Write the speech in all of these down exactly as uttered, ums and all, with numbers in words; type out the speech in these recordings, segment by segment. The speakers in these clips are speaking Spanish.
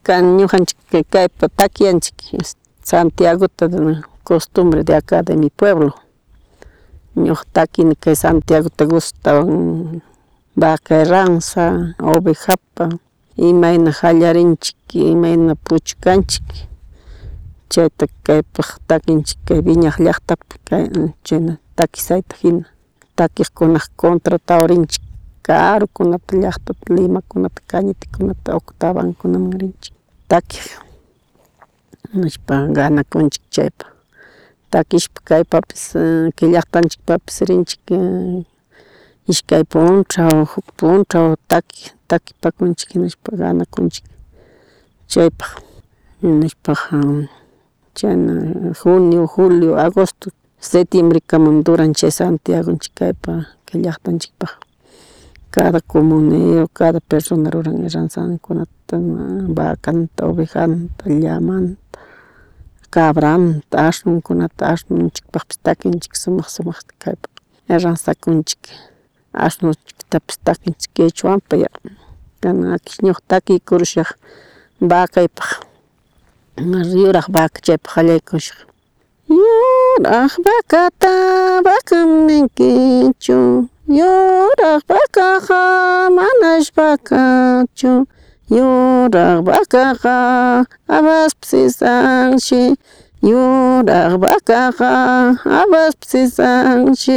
kan ñujanchik kaypa takianchik Santiagota costumbre de acá de mi pueblo ñuka takini kay Santiagota gustawan vaca ranza, ovejapa imayna qallarinchik imayna puchkanchik chayta kaypak takinchik kay Viña llaktapi kay chayna takisayta hina takiqkunaka contratadorinchik karukunata llaktapi Limakunata cañitikunata octabankunaman rinchik takiq nishpa ganakunchik chaypa takishpa kaypapish kay llaktanchikpapish rinchik ishkay puncha o huk puncha o taki takipakunchik nishpa ganakunchik chaypaq nishpaqa chayna junio, julio, agosto, septiembrekaman duran chay Santiagonchik kaypa kay llaktanchikpaq cada comunero, cada persona ruran ranzankunata vacanta, ovejanta, llamanta, cabranta, ashnunkunata ashnunchikpish takinchik sumak sumakta kaypa ranzakunchik ashnunchiktapish takinchik quechuamanta kanaki ñuka takikurushak vacaypaq yurak vaca chaypaq qallaykushaq yurak vacata vacam ninkichu yurak vacaqa manash vacachu yurak vacaqa habaspa sisanshi yurak vacaqa habaspa sisanshi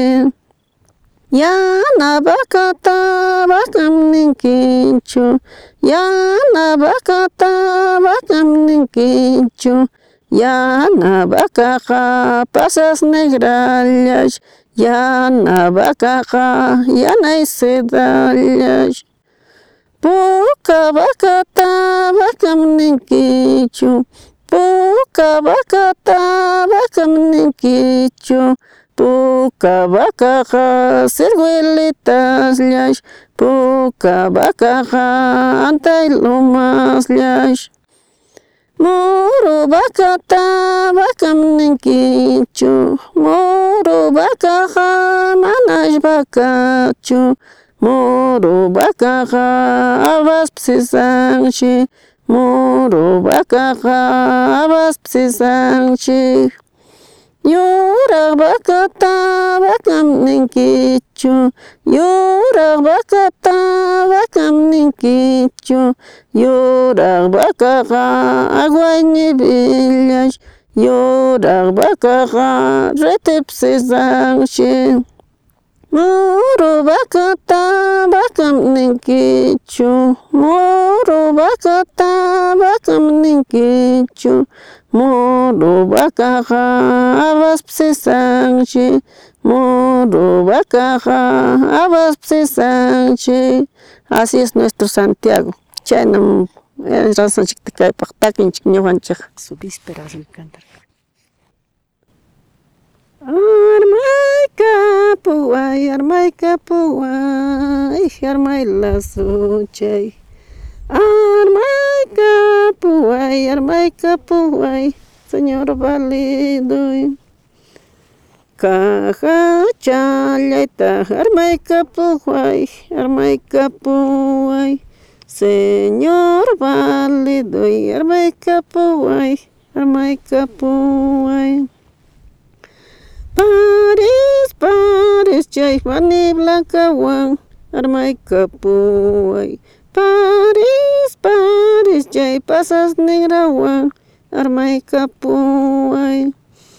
yana vacata vacam ninkichu yana vacata vacam ninkichu yana vacaqa pasas negrallash yana vacaqa yanay sedallash puka vacata vacam ninkichu puka vacata vacam ninkichu puka vacaqa cirguelitaslash puka vacaqa antay lomaslash muru vacata vacam ninkichu muru vacaqa manash vacachu muru vacaqa habaspa sisanshi muru vacaqa habaspa sisanshi yurak vacata vacam ninkichu yurak vacata vacam ninkichu yurak vacaqa aguay nibillash yurak vacaqa retip sisanshi muru vacata vacam ninkichu muru vacata vacam ninkichu muru vacaqa habaspa sisanshi muru vacaqa habaspa sisanshi así es nuestro Santiago chaynam ranzanchikta kaypak takinchik ñukanchik su vísperaman cantar armayka puway armayka puway armay lazo chay armayka puway armayka puway señor validoy caja challayta armayka puway armayka puway señor validoy armayka puway armayka puway Paris, Paris, chay Fanny Blancawan, armayka puway. Paris, Paris, chay pasas negrawan, armayka puway.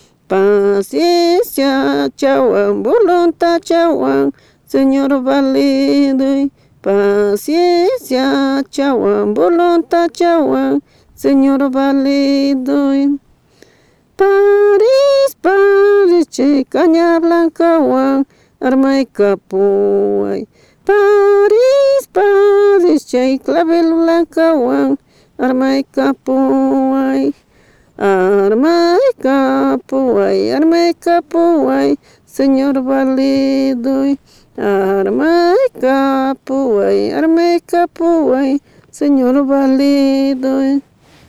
Paciencia chawan, voluntad chawan, señor validoy. Paciencia chawan, voluntad chawan, señor validoy. Paris, Paris, chay caña blancawan, armayka puway. Paris, Paris, chay clavel blancawan, armayka puway. Armayka puway, armayka puway, señor validoy. Armayka puway, armayka puway, señor validoy.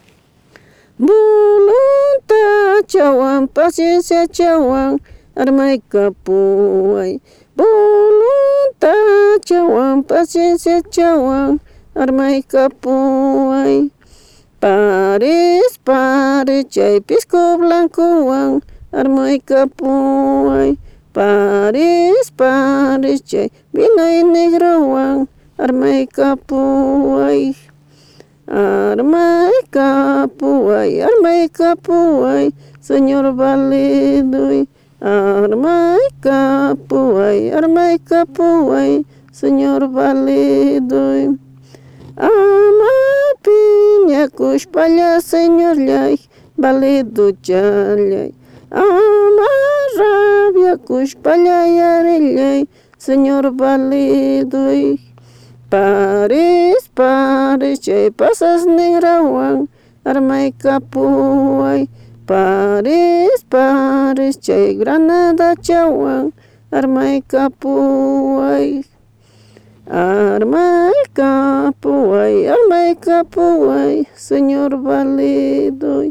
Voluntad chawan, paciencia chawan, armayka puway. Voluntad chawan, paciencia chawan, armayka puway. Paris, Paris, chay pisco blancowan armaykapuway. Paris, Paris, chay vino negrowan armaykapuway. Armaykapuway, armaykapuway, señor Validoy. Armaykapuway, armaykapuway, señor Validoy. Ama piña kushpalla señor llay, Valido challay. Ama rabia kushpalla yarillay, señor Validoy. Paris, Paris, chay pasas negrawan armaykapuway. Paris, Paris, chay granada chawan armaykapuway. Armaykapuway, armaykapuway, señor Validoy.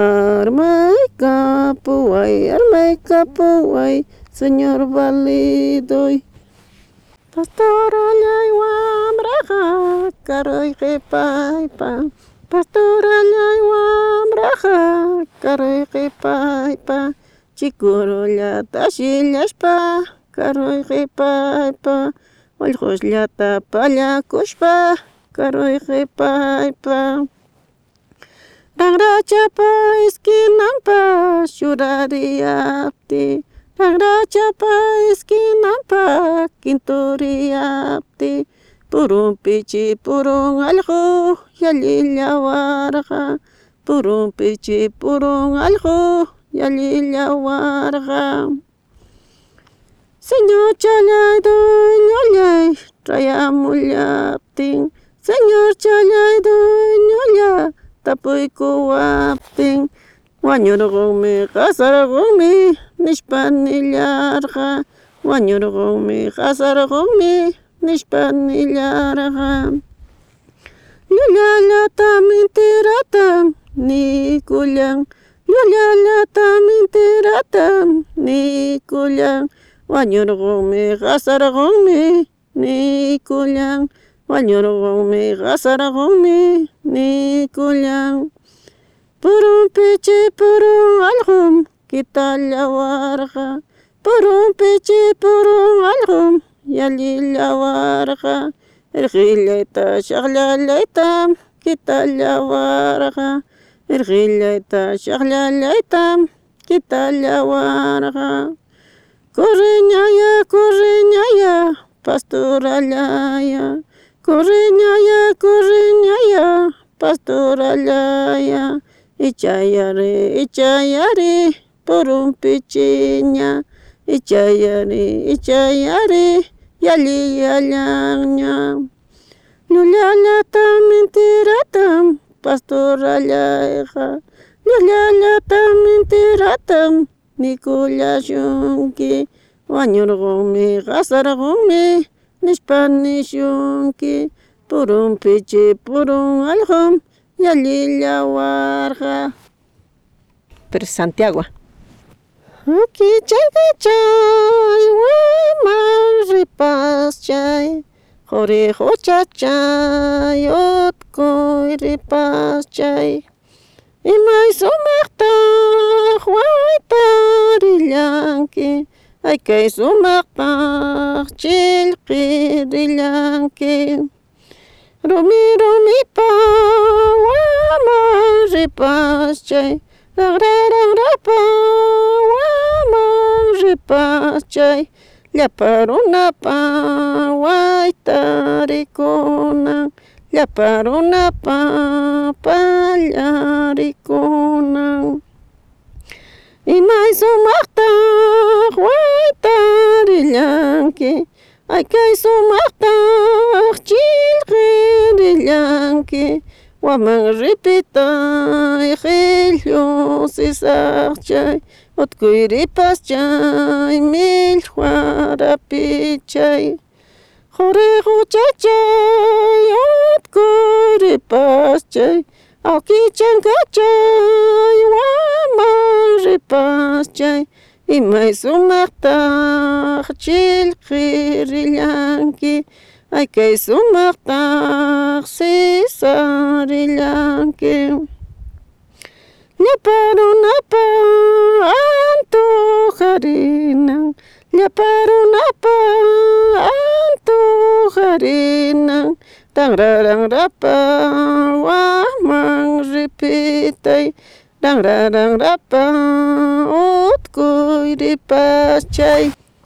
Armaykapuway, armaykapuway, señor Validoy. Pastora llay wambraja, karoy qipaypa. Pastora llay wambraja, karoy qipaypa. Chikurullata shillashpa, karoy qipaypa. Wallqushllata pallakushpa, karoy qipaypa. Ranrachapa esquinampa, shurariyapti. Ranrachapa esquinampa, quinturiyapti. Purun pichi, purun allqu, yallillawarqa. Purun pichi, purun allqu, yallillawarqa. Señor Challay, doñollay, trayamullaptin. Señor Challay, doñolla, tapuykuwaptin. Wañurqunmi, qasarqunmi, nishpanillarqa. Wañurqunmi, qasarqunmi, nishpanillarqa. Llullalata mentiratam nikullan. Llullalata mentiratam nikullan. Wañurqunmi, qasarqunmi, nikullan. Wañurqunmi, qasarqunmi, nikullan. Purun pichi, purun allqum, quitallawarqa. Purun pichi, purun allqum, yallillawarqa. Irqillayta, shaqllallaytam, quitallawarqa. Irqillayta, shaqllallaytam, quitallawarqa. Corre ñaya, corre ñaya, pastorallaya. Corre ñaya, corre ñaya, pastorallaya. Ichayari, ichayari, purun pichiña. Ichayari, ichayari, yalliyallaña. Llullalata mentiratam, pastorallayqa. Llullalata mentiratam, nikulashunki. Wañurqunmi, qasarqunmi, nishpanishunki. Purun pichi, purun allqum, yallillawarqa. Pero Santiago. Uki chay chay, waman ripas chay. Jorijo chachay, otkoy ripas chay. Imay sumaqtaq waytarillanki. Ay kay sumaqtaq chillqirillanki. Rumi rumipa waman ripas chay. Ragra ragrapa waman ripas chay. Llapa runapa waytarikunan. Llapa runapa pallarikunan. Imay sumaqtaq waytarillanki. Ay kay sumaqtaq chillqirillanki. Waman ripitay qillu sisaqchay. Utkuy ripas chay millwarapi chay. Jorijo chachay, utkuy ripas chay. Awkichanka chay, waman ripas chay. Imay sumaqtaq chillqirillanki. ay kay sumaqtaq sisarillanki llapa runapa antojarinan llapa runapa antojarinan ranraranrapa waman ripitay ranraranrapa utkuy ripachay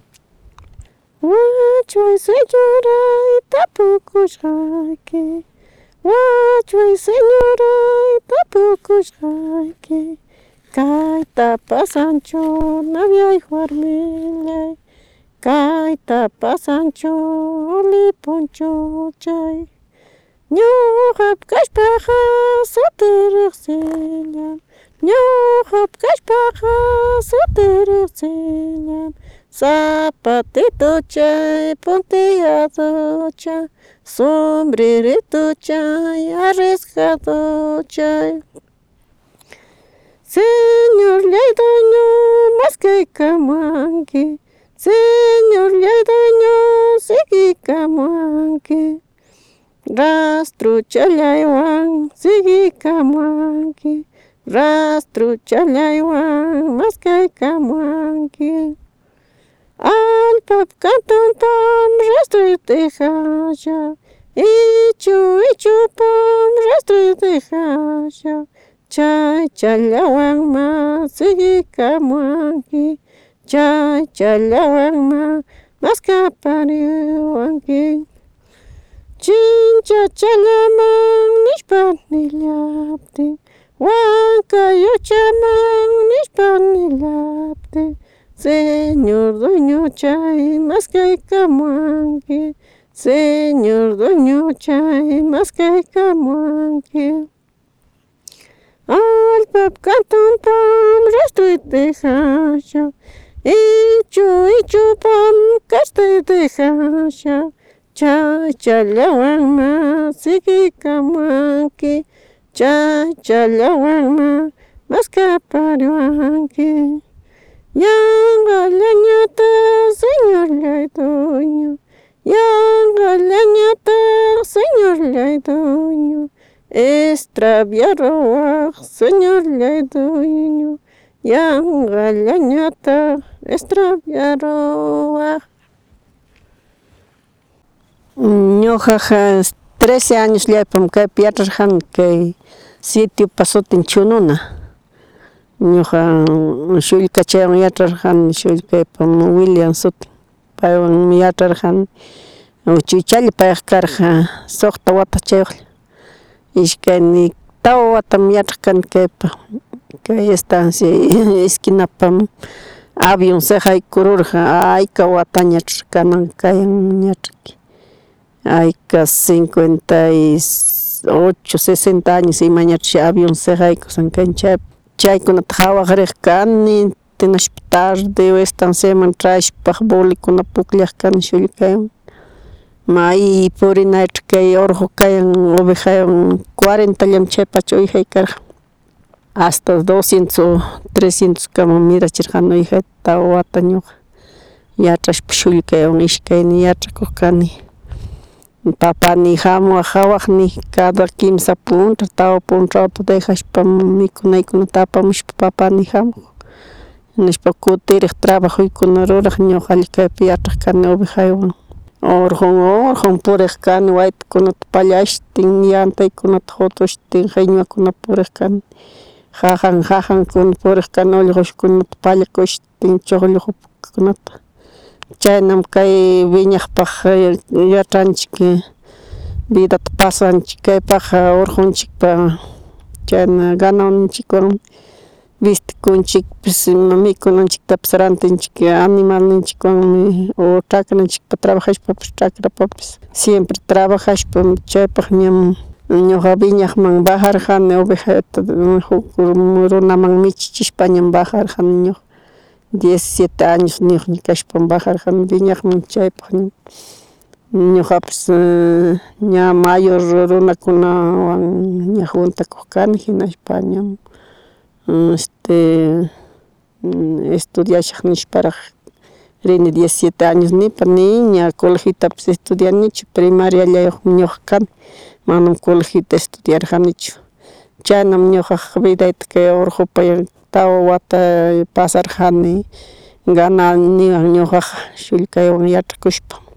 wachuy señoray tapukushqayki wachuy señoray tapukushqayki kayta pasanchu navyay warmillay kayta pasanchu lipunchu chay ñuqap kashpaqa sutiriqsillam ñuqap kashpaqa sutiriqsillam zapatito chay punteado chay sombrerito chay arriesgado chay señor llaydaño maskaykamanki señor llaydaño sigikamanki rastro challaywan sigikamanki rastro challaywan maskaykamanki allpap cantuntam rastro dejalla ichu ichupam rastro dejalla chay challawanma sigikamanki chay challawanma maskapariwanki chincha challaman nishpanillaptin wankay uchaman nishpanillaptin señor dueño chay maskaykamanki señor dueño chay maskaykamanki allpap cantuntam rastro dejalla ichu ichupam kastay dejalla chay challawanma sigikamanki chay challawanma maskapariwanki yanqallañata señor llaydoño yanqallañata señor llaydoño extraviaruwaq señor llaydoño yanqallañata extraviaruwaq ñuqaqa trece años llapam kaypi yacharijarkani kay sitiopa sutin Chununa ñuqa shullka chaywan yacharijarkani shullkaypa William sutin paywanmi yacharijarkani uchuychalla payqa karqa suqta wata chayuqlla ishkay tawa watami yacharkani kaypa kay estancia esquinapa avion seqaykururqa ayka wata ñacharikanaka kayan ñachaki ayka cincuenta y ocho, sesenta años ima ñachashi avion seqaykushani chay chaykunata hawakrikkani tinashpa tarde estanciaman chayashpa bolikuna pukllakani shullkawan may purinayta kay urqu kayan ovejawan cuarentallami chaypacha uwijay karqa hasta doscientos, trescientos kama mirachirkani uwijayta tawa wata ñuqa yachashpa shullkawan ishkayni yachakurkani papani hamuaq hawaqni cada quimsa puncha tawa punchawta dejashpa mikunaykunata apamushpa papani hamuq nishpa kutiriq trabajuykuna ruraq ñuqa alli kaypi yachaqkani ovejaywan urqun urqun puriqkani waytakunata pallashtin yantaykunata qutushtin qhiñwakuna puriqkani jajan jajankuna puriqkani ullqushkunata pallakushtin chuqllu upukkunata chaynam kay wiñaqpaq yachanchik vidata pasanchik kaypaqa urqunchikpa chayna ganawninchikwan vestikunchikpish mikunanchiktapish rantinchik animalninchikwanmi o chacranchikpa trabajashpapish chacrapapish siempre trabajashpa chaypaq ña ñuqa viñaqman bajarjani ovejata huk runaman michichishpa ña bajarjani ñuqa diecisiete años ñuqña kashpa bajarjani viñaqman chaypaq ña ñuqapish ña mayor runakunawan ña juntakukkani hinashpa ña este estudiashaq nishparaq rini diecisiete años nipa niña colegiotapish estudianichu primarialayuk ñuka kani manam colegiota estudiarjanichu chaynam ñuka vidayta kay Urkupaka tawa wata pasarjani ganani ñuka shullkaywan yachakushpa.